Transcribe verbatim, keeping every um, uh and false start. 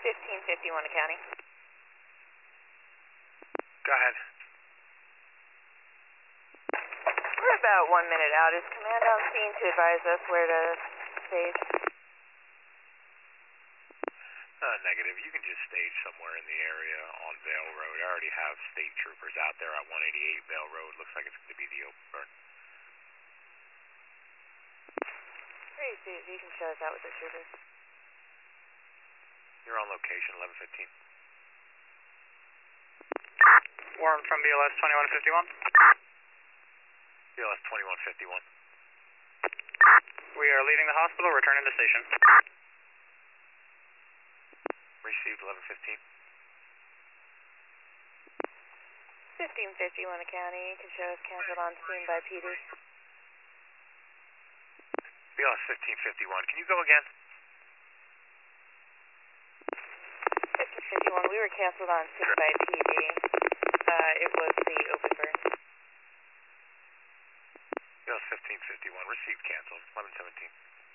fifteen fifty-one to county. Go ahead. We're about one minute out. Is command on scene to advise us where to stage? Uh, negative. You can just stage somewhere in the area on Vale Road. I already have state troopers out there at one eighty-eight Vale Road. Looks like it's going to be the open burn. Great, so you can show us out with the troopers. You're on location, eleven fifteen. Warren from B L S twenty-one fifty-one. B L S twenty-one fifty-one. We are leaving the hospital, returning to station. Received eleven fifteen. fifteen fifty-one to county. You can show us canceled on scene by P D. B L S fifteen fifty-one. Can you go again? fifteen fifty-one. We were canceled on scene by P D. Uh, it was the open burn. B L S fifteen fifty-one. Received canceled. eleven seventeen.